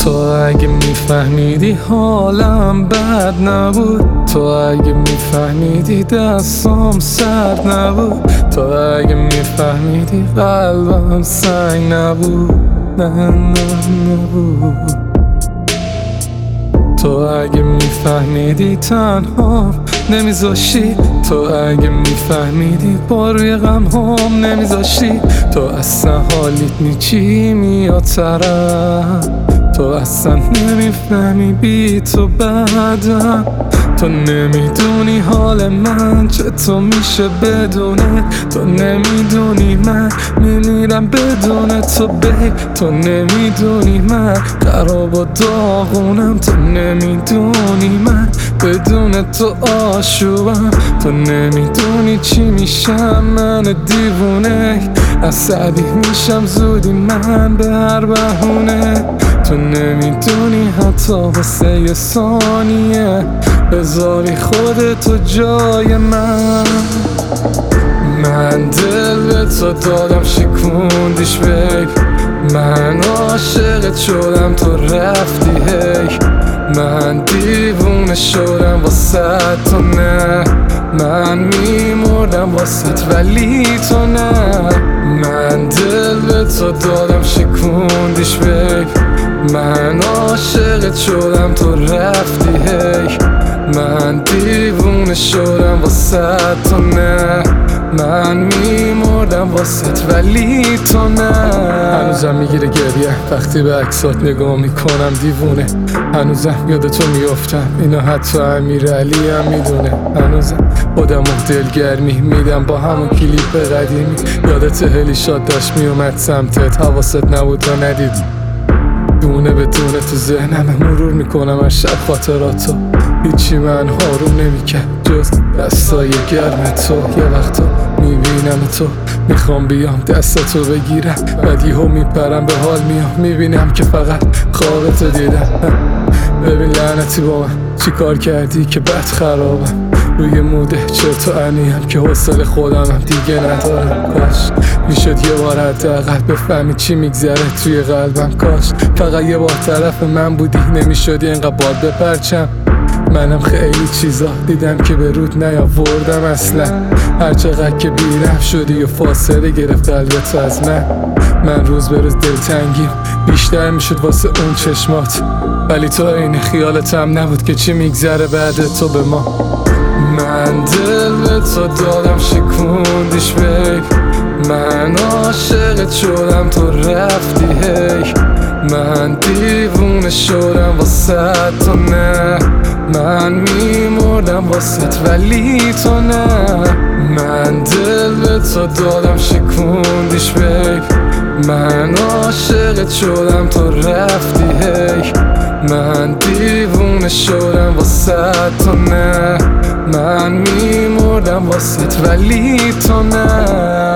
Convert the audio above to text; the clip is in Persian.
تو اگه میفهمیدی حالم بد نبود، تو اگه میفهمیدی دستام سرد نبود، تو اگه میفهمیدی قلبم سنگ نبود، نه نبود. تو اگه میفهمیدی تنها نمیذاشی، تو اگه میفهمیدی با روی غم هم نمیذاشی، تو اصلا حالیت نی چی میاد طرف، تو اصلا نمیفهمی بی تو بعدم، تو نمیدونی حال من چطور میشه بدونه، تو نمیدونی من میمیرم بدون تو بی، تو نمیدونی من خراب و داغونم، تو نمیدونی من بدون تو آشوبم، تو نمیدونی چی میشم من دیوونه، عصبی میشم زودی من به هر بهونه، تو نمیدونی حتی واسه یه ثانیه بذاری خودتو جای من دل به تو دادم شکوندیش بیب، من عاشقت شدم تو رفتی هی، من دیوونه شدم واسه تو نه، من میمردم واسه ولی تو نه، من دل به تو دادم شکوندیش بیب، من عاشقت شدم تو رفتی هی، من دیوونه شدم واسه تو نه، من میمردم واسه ولی تو نه. هنوزم میگیره گریه وقتی به عکسات نگاه میکنم دیوونه، هنوزم یاد تو میافتم اینو حتی امیرعلی هم میدونه، هنوزم خودم و دلگرمی میدم با همون کلیپ قدیمی، یادت هلی شاد داشت میومد سمتت حواست نبود تا ندیدی، دونه به دونه تو ذهنم مرور میکنم هر شب خاطراتو، هیچی من آروم نمیکرد جز دستای گرم تو، یه وقتا میبینم تو میخوام بیام دستتو بگیرم، بعد یهو میپرم به حال میام میبینم که فقط خوابتو دیدم، ببین لعنتی با من چی کار کردی که بد خرابم، روی موده چرت و انیم که حوصله خودمم دیگه ندارم، کاش میشد یه بار حداقل بفهمی چی میگذره توی قلبم، کاش فقط یه بار طرف من بودی نمیشدی اینقدر باد بپرچم، منم خیلی چیزا دیدم که به رود نیاوردم اصلا، هر چقدر که بیرفت شدی و فاصله گرفت قلبت از من روز به روز دلتنگیم بیشتر میشد واسه اون چشمات، ولی تو این خیالتم نبود که چی میگذره بعد تو به ما، من دل به تو دادم شکوندیش بیب، من عاشقت شدم تو رفتی هی، من دیوونه شدم واسه تو نه، من میمردم واسه ولی تو نه، من دل به تو دادم شکوندیش بیب، من عاشقت شدم تو رفتی هی، من دیوونه شدم واسه تو نه، من میمردم واسه ولی تو نه.